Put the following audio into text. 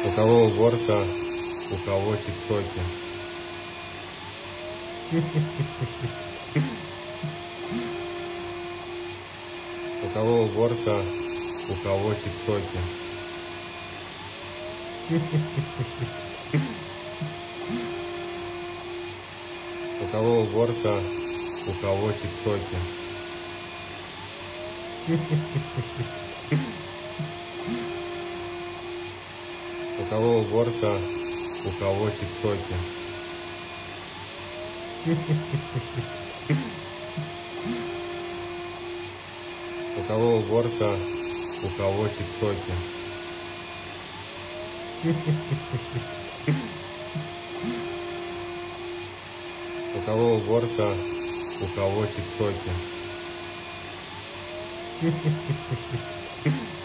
У кого уборка, у кого тиктоки. У кого уборка, у кого тиктоки. У кого уборка, у кого тиктоки. У кого уборка, у кого тиктоки. У кого уборка, у кого тиктоки. У кого уборка, у кого тиктоки.